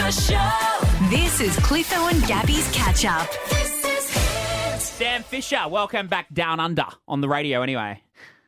Fisher Show. This is Cliffo and Gabby's Catch Up. Sam Fisher, welcome back down under on the radio anyway.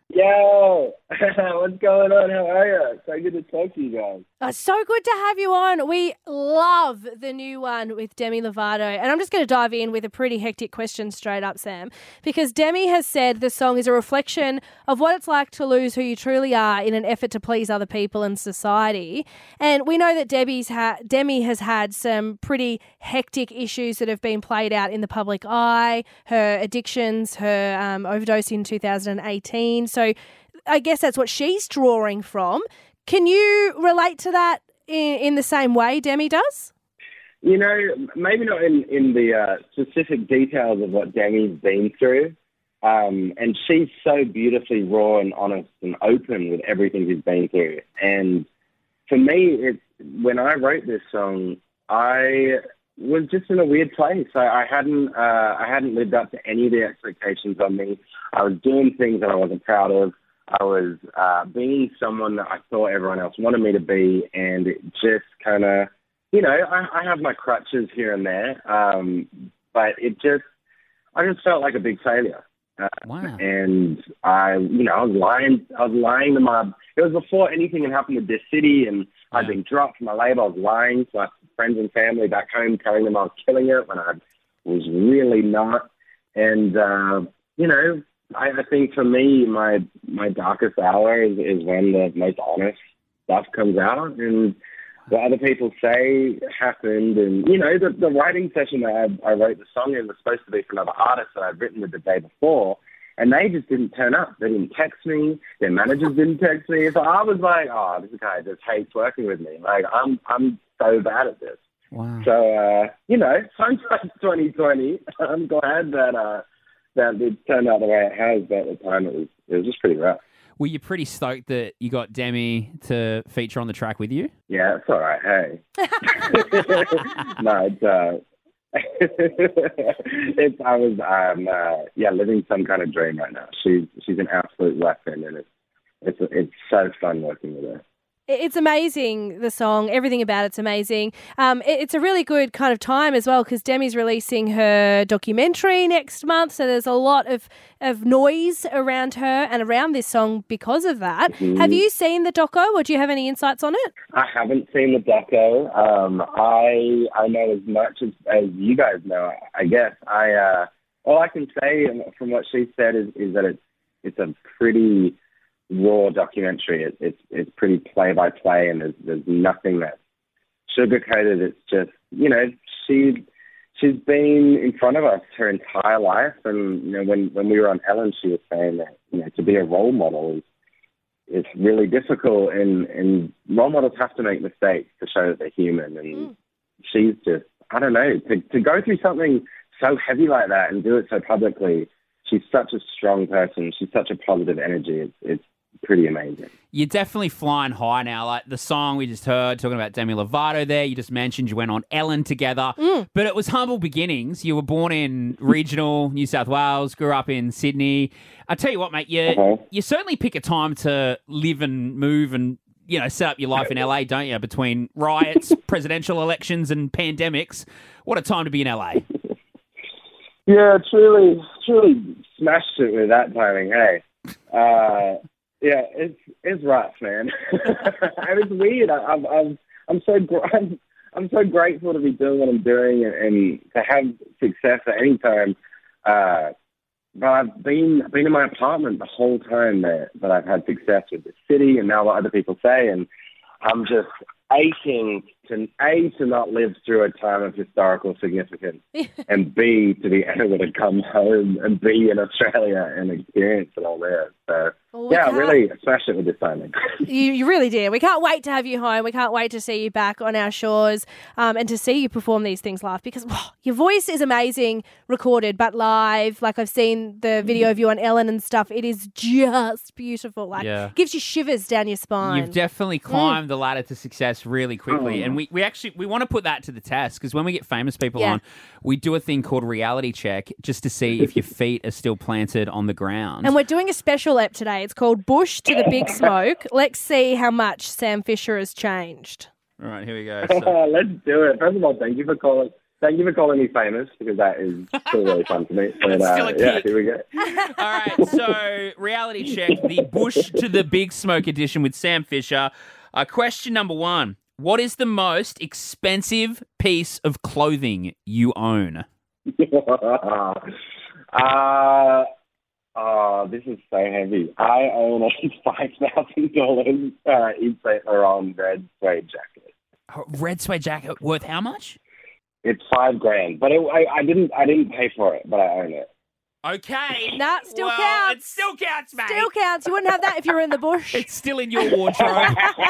Yo, what's going on? How are you? So good to talk to you guys. So good to have you on. We love the new one with Demi Lovato. And I'm just going to dive in with a pretty hectic question straight up, Sam, because Demi has said the song is a reflection of what it's like to lose who you truly are in an effort to please other people and society. And we know that Demi has had some pretty hectic issues that have been played out in the public eye, her addictions, her overdose in 2018. So I guess that's what she's drawing from. Can you relate to that in the same way Demi does? You know, maybe not in the specific details of what Demi's been through. And she's so beautifully raw and honest and open with everything she's been through. And for me, when I wrote this song, I was just in a weird place. I hadn't lived up to any of the expectations on me. I was doing things that I wasn't proud of. I was being someone that I thought everyone else wanted me to be, and it just kind of, you know, I have my crutches here and there, but I just felt like a big failure. Wow. And I was lying to my, it was before anything had happened with this city, and I'd been dropped from my label. I was lying to my friends and family back home, telling them I was killing it when I was really not. And, you know, I think for me, my darkest hour is when the most honest stuff comes out, and what other people say happened. And, you know, the writing session that I wrote the song in was supposed to be for another artist that I'd written with the day before, and they just didn't turn up. They didn't text me. Their managers didn't text me. So I was like, oh, this guy just hates working with me. Like, I'm so bad at this. Wow. So, you know, hindsight's 2020. I'm glad that it turned out the way it has, but at the time it was just pretty rough. Were you pretty stoked that you got Demi to feature on the track with you? Yeah, it's all right. Hey. No, living some kind of dream right now. She's an absolute weapon, and it's so fun working with her. It's amazing, the song. Everything about it's amazing. It's a really good kind of time as well because Demi's releasing her documentary next month, so there's a lot of noise around her and around this song because of that. Mm-hmm. Have you seen the doco, or do you have any insights on it? I haven't seen the doco. I know as much as you guys know, I guess. All I can say from what she said is that it's a pretty raw documentary. It's pretty play by play, and there's nothing that's sugarcoated. It's just, you know, she's been in front of us her entire life, and you know, when we were on Ellen, she was saying that, you know, to be a role model is really difficult, and role models have to make mistakes to show that they're human. And she's just, I don't know, to go through something so heavy like that and do it so publicly. She's such a strong person. She's such a positive energy. It's pretty amazing. You're definitely flying high now. Like the song we just heard, talking about Demi Lovato there, you just mentioned you went on Ellen together. But it was humble beginnings. You were born in regional New South Wales, grew up in Sydney. I tell you what, mate, you certainly pick a time to live and move and, you know, set up your life in LA, don't you? Between riots, presidential elections and pandemics. What a time to be in LA. Yeah, truly smashed it with that timing, hey. Yeah, it's rough, man. It's weird. I'm so grateful to be doing what I'm doing and to have success at any time. But I've been in my apartment the whole time that I've had success with the city, and now what other people say, and I'm just aching to not live through a time of historical significance, and B, to be able to come home and be in Australia and experience it all there. So, really smashed it with this timing. You really did. We can't wait to have you home. We can't wait to see you back on our shores and to see you perform these things live, because your voice is amazing recorded, but live, like I've seen the video of you on Ellen and stuff, it is just beautiful. Like, gives you shivers down your spine. You've definitely climbed the ladder to success really quickly. And we want to put that to the test, because when we get famous people on, we do a thing called reality check just to see if your feet are still planted on the ground. And we're doing a special app today. It's called Bush to the Big Smoke. Let's see how much Sam Fisher has changed. All right, here we go. So, Let's do it. First of all, thank you for calling me famous, because that is still really fun to me. But, Still a yeah, kick. here we go. all right, so reality check, the Bush to the Big Smoke edition with Sam Fisher. Question number 1. What is the most expensive piece of clothing you own? This is so heavy. I own a $5,000 Yves Saint Laurent red suede jacket. Red suede jacket worth how much? It's $5,000, but I didn't pay for it, but I own it. Okay. Nah, still well, counts. It still counts, mate. Still counts. You wouldn't have that if you were in the bush. It's still in your wardrobe. All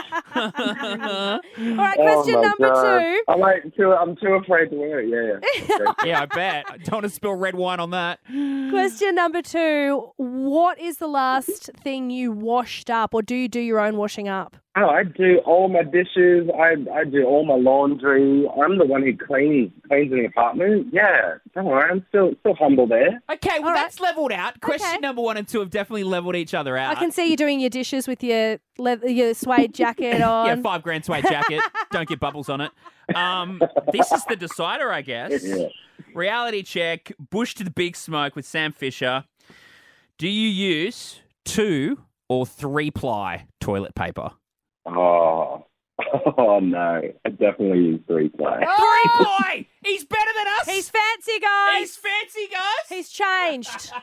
right, question Oh my number God. 2. I'm too afraid to wear it. Yeah. Yeah, I bet. I don't want to spill red wine on that. Question number 2. What is the last thing you washed up, or do you do your own washing up? Oh, I do all my dishes. I do all my laundry. I'm the one who cleans the apartment. Yeah, don't worry. I'm still humble there. Okay, well, All right. that's leveled out. Question number 1 and 2 have definitely leveled each other out. I can see you doing your dishes with your suede jacket on. Yeah, $5,000 suede jacket. Don't get bubbles on it. This is the decider, I guess. Yeah. Reality check. Bush to the Big Smoke with Sam Fisher. Do you use 2 or 3-ply toilet paper? Oh no. I definitely use 3-ply. 3-ply! He's better than us! He's fancy, guys. He's fancy, guys! He's changed.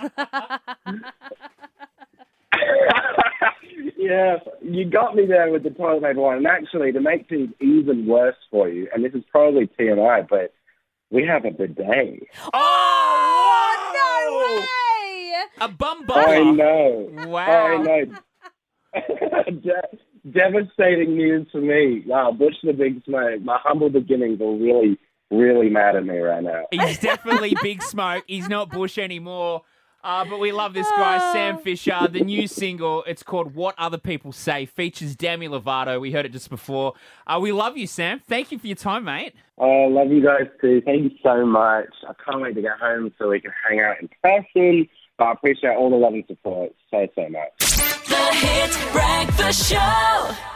Yeah, you got me there with the toilet paper one. And actually, to make things even worse for you, and this is probably TMI, but we have a bidet. Oh, no way! A bum I bummer. know. Wow. I know. Devastating news for me. Wow, Bush the Big Smoke. My humble beginnings are really, really mad at me right now. He's definitely Big Smoke. He's not Bush anymore. But we love this guy, Sam Fisher. The new single, it's called What Other People Say, features Demi Lovato. We heard it just before. We love you, Sam. Thank you for your time, mate. Oh, love you guys too. Thank you so much. I can't wait to get home so we can hang out in person. But I appreciate all the love and support so much. The Hit Breakfast Show.